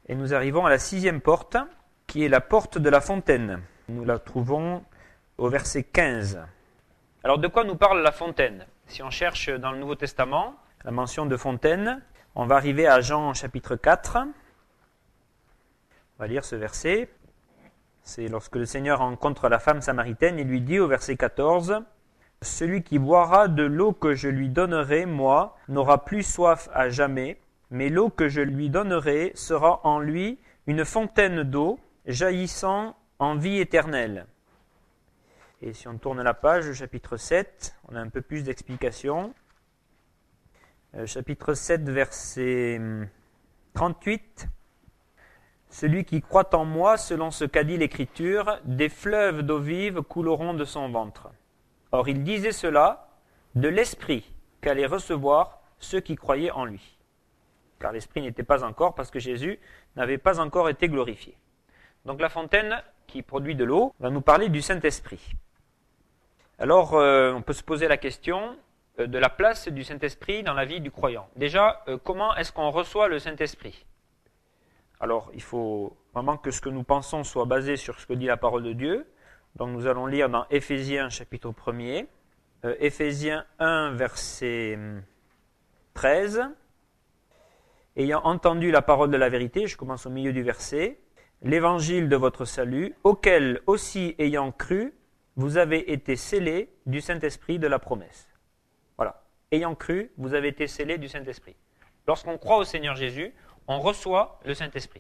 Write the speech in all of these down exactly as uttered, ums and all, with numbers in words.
Et nous arrivons à la sixième porte, qui est la porte de la fontaine. Nous la trouvons au verset quinze. Alors de quoi nous parle la fontaine? Si on cherche dans le Nouveau Testament la mention de fontaine, on va arriver à Jean chapitre quatre. On va lire ce verset. C'est lorsque le Seigneur rencontre la femme samaritaine, il lui dit au verset quatorze, « Celui qui boira de l'eau que je lui donnerai, moi, n'aura plus soif à jamais, mais l'eau que je lui donnerai sera en lui une fontaine d'eau jaillissant en vie éternelle. » Et si on tourne la page, chapitre sept, on a un peu plus d'explications. Euh, chapitre sept, verset trente-huit. « Celui qui croit en moi, selon ce qu'a dit l'Écriture, des fleuves d'eau vive couleront de son ventre. » Or, il disait cela de l'Esprit qu'allaient recevoir ceux qui croyaient en lui. Car l'Esprit n'était pas encore, parce que Jésus n'avait pas encore été glorifié. Donc la fontaine qui produit de l'eau va nous parler du Saint-Esprit. Alors, euh, on peut se poser la question euh, de la place du Saint-Esprit dans la vie du croyant. Déjà, euh, comment est-ce qu'on reçoit le Saint-Esprit? Alors, il faut vraiment que ce que nous pensons soit basé sur ce que dit la parole de Dieu. Donc, nous allons lire dans Éphésiens, chapitre premier. Euh, Éphésiens un, verset treize. « Ayant entendu la parole de la vérité », je commence au milieu du verset, « l'évangile de votre salut, auquel aussi ayant cru, vous avez été scellés du Saint-Esprit de la promesse. » Voilà. Ayant cru, vous avez été scellés du Saint-Esprit. Lorsqu'on croit au Seigneur Jésus, on reçoit le Saint-Esprit.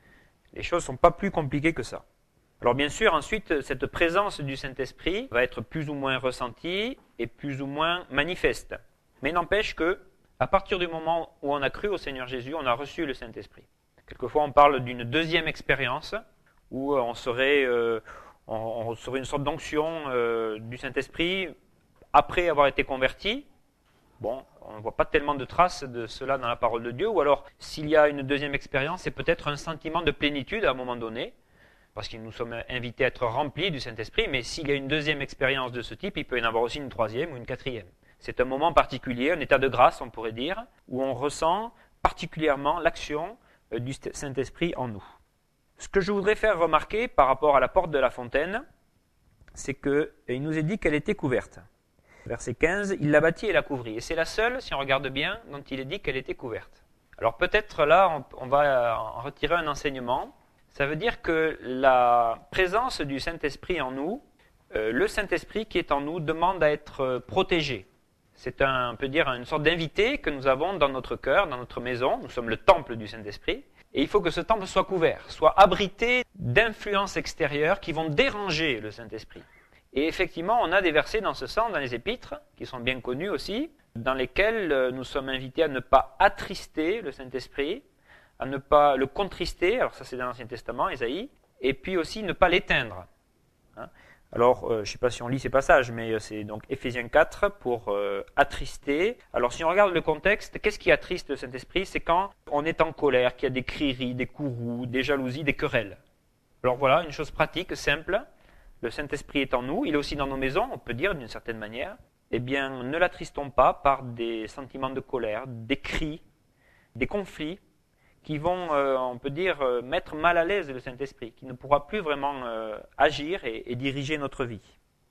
Les choses ne sont pas plus compliquées que ça. Alors bien sûr, ensuite, cette présence du Saint-Esprit va être plus ou moins ressentie et plus ou moins manifeste. Mais n'empêche que, à partir du moment où on a cru au Seigneur Jésus, on a reçu le Saint-Esprit. Quelquefois, on parle d'une deuxième expérience où on serait... Euh, On recevrait une sorte d'onction euh, du Saint-Esprit après avoir été converti. Bon, on ne voit pas tellement de traces de cela dans la parole de Dieu. Ou alors, s'il y a une deuxième expérience, c'est peut-être un sentiment de plénitude à un moment donné, parce que nous sommes invités à être remplis du Saint-Esprit. Mais s'il y a une deuxième expérience de ce type, il peut y en avoir aussi une troisième ou une quatrième. C'est un moment particulier, un état de grâce, on pourrait dire, où on ressent particulièrement l'action euh, du Saint-Esprit en nous. Ce que je voudrais faire remarquer par rapport à la porte de la fontaine, c'est qu'il nous est dit qu'elle était couverte. Verset quinze, il la bâtit et la couvrit. Et c'est la seule, si on regarde bien, dont il est dit qu'elle était couverte. Alors peut-être là, on, on va en retirer un enseignement. Ça veut dire que la présence du Saint-Esprit en nous, euh, le Saint-Esprit qui est en nous demande à être protégé. C'est un, on peut dire une sorte d'invité que nous avons dans notre cœur, dans notre maison. Nous sommes le temple du Saint-Esprit. Et il faut que ce temple soit couvert, soit abrité d'influences extérieures qui vont déranger le Saint-Esprit. Et effectivement, on a des versets dans ce sens, dans les épîtres, qui sont bien connus aussi, dans lesquels nous sommes invités à ne pas attrister le Saint-Esprit, à ne pas le contrister, alors ça c'est dans l'Ancien Testament, Ésaïe, et puis aussi ne pas l'éteindre. Hein? Alors, euh, je ne sais pas si on lit ces passages, mais c'est donc Éphésiens quatre pour euh, attrister. Alors, si on regarde le contexte, qu'est-ce qui attriste le Saint-Esprit? C'est quand on est en colère, qu'il y a des crieries, des courroux, des jalousies, des querelles. Alors voilà, une chose pratique, simple. Le Saint-Esprit est en nous, il est aussi dans nos maisons, on peut dire d'une certaine manière. Eh bien, ne l'attristons pas par des sentiments de colère, des cris, des conflits, qui vont, euh, on peut dire, euh, mettre mal à l'aise le Saint-Esprit, qui ne pourra plus vraiment euh, agir et, et diriger notre vie.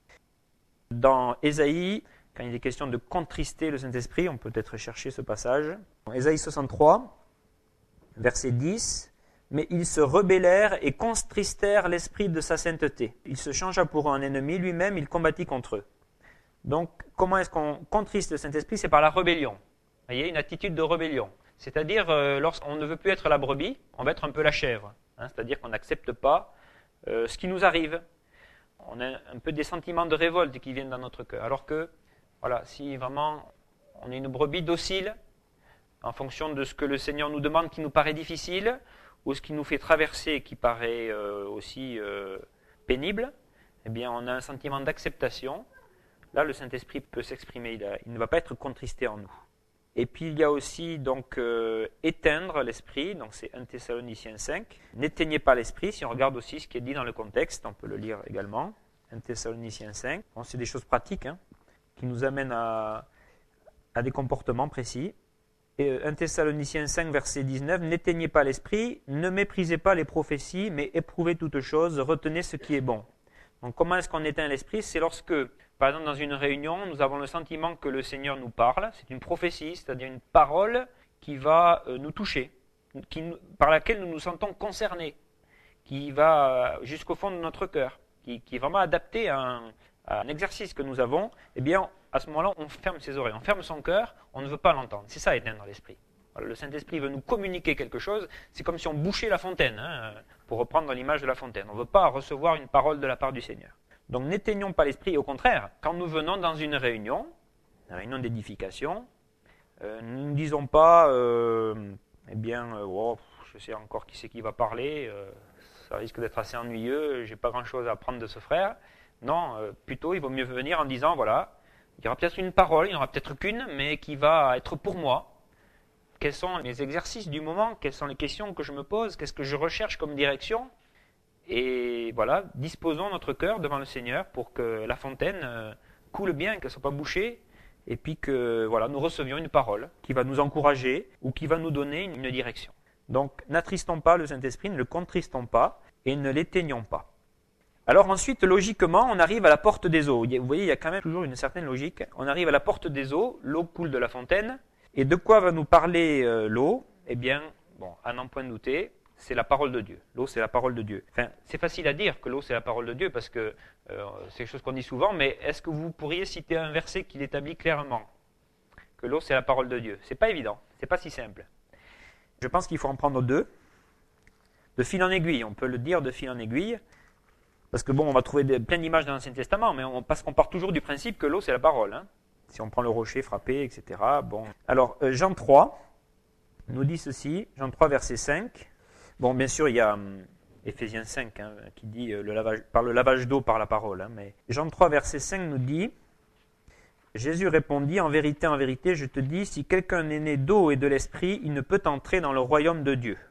Dans Ésaïe, quand il est question de contrister le Saint-Esprit, on peut peut-être chercher ce passage. Dans Ésaïe soixante-trois, verset dix, « Mais ils se rebellèrent et contristèrent l'Esprit de sa sainteté. Il se changea pour un ennemi, lui-même il combattit contre eux. » Donc, comment est-ce qu'on contriste le Saint-Esprit? C'est par la rébellion. Vous voyez, une attitude de rébellion. C'est-à-dire, euh, lorsqu'on ne veut plus être la brebis, on va être un peu la chèvre. Hein, c'est-à-dire qu'on n'accepte pas euh, ce qui nous arrive. On a un peu des sentiments de révolte qui viennent dans notre cœur. Alors que, voilà, si vraiment on est une brebis docile, en fonction de ce que le Seigneur nous demande qui nous paraît difficile, ou ce qui nous fait traverser qui paraît euh, aussi euh, pénible, eh bien on a un sentiment d'acceptation. Là, le Saint-Esprit peut s'exprimer, il, a, il ne va pas être contristé en nous. Et puis il y a aussi donc euh, éteindre l'esprit, donc c'est un Thessaloniciens cinq. N'éteignez pas l'esprit, si on regarde aussi ce qui est dit dans le contexte, on peut le lire également. un Thessaloniciens cinq. Bon, c'est des choses pratiques hein, qui nous amènent à, à des comportements précis. Et un Thessaloniciens cinq, verset dix-neuf, « N'éteignez pas l'esprit, ne méprisez pas les prophéties, mais éprouvez toutes choses, retenez ce qui est bon. » Donc comment est-ce qu'on éteint l'esprit? C'est lorsque, par exemple dans une réunion, nous avons le sentiment que le Seigneur nous parle, c'est une prophétie, c'est-à-dire une parole qui va nous toucher, qui, par laquelle nous nous sentons concernés, qui va jusqu'au fond de notre cœur, qui, qui est vraiment adaptée à un, à un exercice que nous avons, eh bien, à ce moment-là, on ferme ses oreilles, on ferme son cœur, on ne veut pas l'entendre. C'est ça, éteindre l'esprit. Voilà, le Saint-Esprit veut nous communiquer quelque chose, c'est comme si on bouchait la fontaine, hein, pour reprendre l'image de la fontaine. On ne veut pas recevoir une parole de la part du Seigneur. Donc n'éteignons pas l'esprit, au contraire, quand nous venons dans une réunion, une réunion d'édification, euh, nous ne disons pas, euh, eh bien, euh, oh, je sais encore qui c'est qui va parler, euh, ça risque d'être assez ennuyeux, j'ai pas grand-chose à apprendre de ce frère. Non, euh, plutôt il vaut mieux venir en disant, voilà, il y aura peut-être une parole, il n'y en aura peut-être qu'une, mais qui va être pour moi. Quels sont les exercices du moment? Quelles sont les questions que je me pose? Qu'est-ce que je recherche comme direction? Et voilà, disposons notre cœur devant le Seigneur pour que la fontaine euh, coule bien, qu'elle ne soit pas bouchée, et puis que voilà, nous recevions une parole qui va nous encourager ou qui va nous donner une, une direction. Donc, n'attristons pas le Saint-Esprit, ne le contristons pas et ne l'éteignons pas. Alors ensuite, logiquement, on arrive à la porte des eaux. Vous voyez, il y a quand même toujours une certaine logique. On arrive à la porte des eaux, l'eau coule de la fontaine. Et de quoi va nous parler euh, l'eau? Eh bien, bon, à n'en point douter, c'est la parole de Dieu. L'eau, c'est la parole de Dieu. Enfin, c'est facile à dire que l'eau, c'est la parole de Dieu, parce que euh, c'est quelque chose qu'on dit souvent, mais est-ce que vous pourriez citer un verset qui l'établit clairement? Que l'eau, c'est la parole de Dieu. C'est pas évident, c'est pas si simple. Je pense qu'il faut en prendre deux. De fil en aiguille, on peut le dire de fil en aiguille. Parce que bon, on va trouver des, plein d'images dans l'Ancien Testament, mais on, parce qu'on part toujours du principe que l'eau, c'est la parole. Hein. Si on prend le rocher frappé, et cetera. Bon. Alors, euh, Jean trois nous dit ceci, Jean trois, verset cinq. Bon, bien sûr, il y a hum, Éphésiens cinq hein, qui dit euh, le lavage, par le lavage d'eau par la parole. Hein, mais Jean trois, verset cinq nous dit, Jésus répondit, en vérité, en vérité, je te dis, si quelqu'un est né d'eau et de l'esprit, il ne peut entrer dans le royaume de Dieu.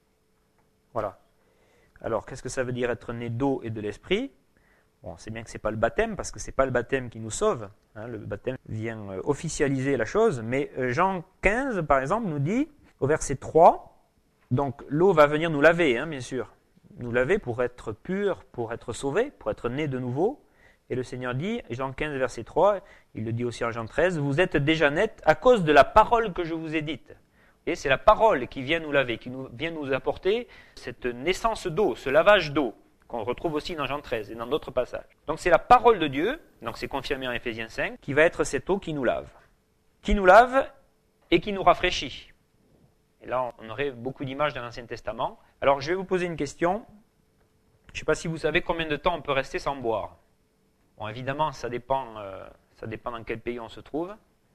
Voilà. Alors, qu'est-ce que ça veut dire être né d'eau et de l'esprit? Bon, c'est bien que ce n'est pas le baptême, parce que ce n'est pas le baptême qui nous sauve. Hein, le baptême vient euh, officialiser la chose. Mais euh, Jean quinze, par exemple, nous dit, au verset trois, donc l'eau va venir nous laver, hein, bien sûr. Nous laver pour être pur, pour être sauvé, pour être né de nouveau. Et le Seigneur dit, Jean quinze, verset trois, il le dit aussi en Jean treize, vous êtes déjà nets à cause de la parole que je vous ai dite. Et c'est la parole qui vient nous laver, qui nous, vient nous apporter cette naissance d'eau, ce lavage d'eau, qu'on retrouve aussi dans Jean treize et dans d'autres passages. Donc c'est la parole de Dieu, donc c'est confirmé en Éphésiens cinq, qui va être cette eau qui nous lave. Qui nous lave et qui nous rafraîchit. Et là, on aurait beaucoup d'images dans l'Ancien Testament. Alors je vais vous poser une question. Je ne sais pas si vous savez combien de temps on peut rester sans boire. Bon, évidemment, ça dépend, euh, ça dépend dans quel pays on se trouve.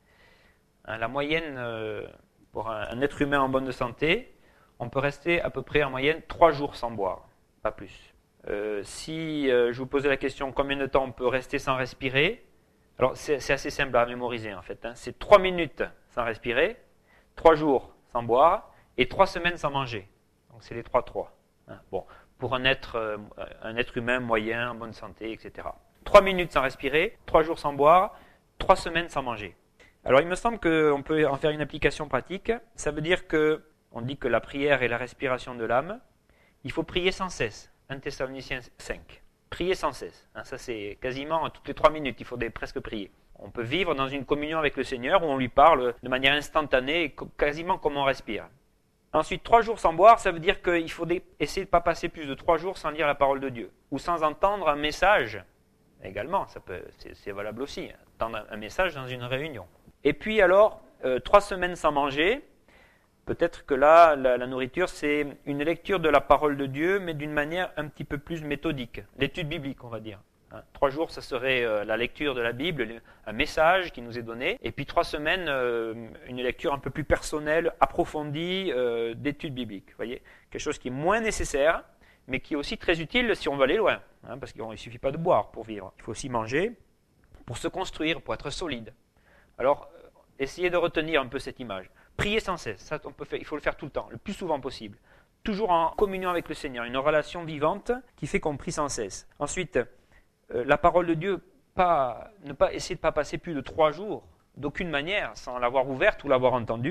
Hein, la moyenne... Euh, Pour un, un être humain en bonne santé, on peut rester à peu près en moyenne trois jours sans boire, pas plus. Euh, si euh, je vous posais la question combien de temps on peut rester sans respirer, alors c'est, c'est assez simple à mémoriser en fait. Hein. C'est trois minutes sans respirer, trois jours sans boire et trois semaines sans manger. Donc c'est les trois trois. Hein. Bon, pour un être, euh, un être humain moyen, en bonne santé, et cetera. Trois minutes sans respirer, trois jours sans boire, trois semaines sans manger. Alors il me semble qu'on peut en faire une application pratique. Ça veut dire que, on dit que la prière est la respiration de l'âme. Il faut prier sans cesse. un Thessaloniciens cinq. Prier sans cesse. Hein, ça c'est quasiment toutes les trois minutes, il faut des, presque prier. On peut vivre dans une communion avec le Seigneur où on lui parle de manière instantanée, quasiment comme on respire. Ensuite, trois jours sans boire, ça veut dire qu'il faut des, essayer de ne pas passer plus de trois jours sans lire la parole de Dieu. Ou sans entendre un message. Également, ça peut, c'est, c'est valable aussi. Entendre un message dans une réunion. Et puis alors, euh, trois semaines sans manger, peut-être que là, la, la nourriture, c'est une lecture de la parole de Dieu, mais d'une manière un petit peu plus méthodique. L'étude biblique, on va dire. Hein, trois jours, ça serait euh, la lecture de la Bible, un message qui nous est donné. Et puis trois semaines, euh, une lecture un peu plus personnelle, approfondie, euh, d'étude biblique. Vous voyez, quelque chose qui est moins nécessaire, mais qui est aussi très utile si on veut aller loin. Hein, parce qu'il ne suffit pas de boire pour vivre. Il faut aussi manger pour se construire, pour être solide. Alors, essayez de retenir un peu cette image. Priez sans cesse, ça, on peut faire, il faut le faire tout le temps, le plus souvent possible. Toujours en communion avec le Seigneur, une relation vivante qui fait qu'on prie sans cesse. Ensuite, euh, la parole de Dieu, pas, ne pas essayer de ne pas passer plus de trois jours, d'aucune manière, sans l'avoir ouverte ou l'avoir entendue.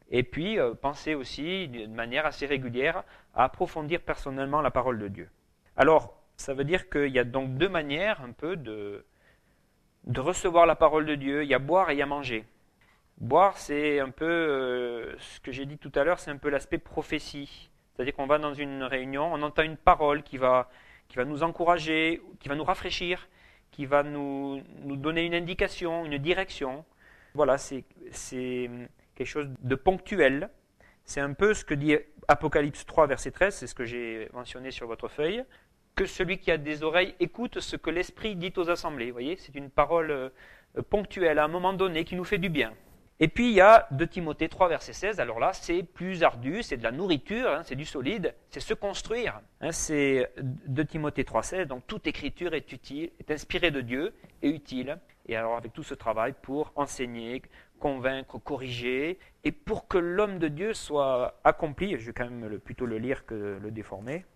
Et puis, euh, pensez aussi d'une manière assez régulière à approfondir personnellement la parole de Dieu. Alors, ça veut dire qu'il y a donc deux manières un peu de, de recevoir la parole de Dieu. Il y a boire et il y a manger. Boire, c'est un peu, euh, ce que j'ai dit tout à l'heure, c'est un peu l'aspect prophétie. C'est-à-dire qu'on va dans une réunion, on entend une parole qui va, qui va nous encourager, qui va nous rafraîchir, qui va nous, nous donner une indication, une direction. Voilà, c'est, c'est quelque chose de ponctuel. C'est un peu ce que dit Apocalypse trois, verset treize, c'est ce que j'ai mentionné sur votre feuille. Que celui qui a des oreilles écoute ce que l'Esprit dit aux assemblées. Vous voyez, c'est une parole ponctuelle à un moment donné qui nous fait du bien. Et puis il y a deux Timothée trois, verset seize, alors là c'est plus ardu, c'est de la nourriture, hein, c'est du solide, c'est se construire. Hein, c'est deux Timothée trois, seize, donc toute écriture est utile, est inspirée de Dieu et utile. Et alors avec tout ce travail pour enseigner, convaincre, corriger, et pour que l'homme de Dieu soit accompli, je vais quand même plutôt le lire que le déformer.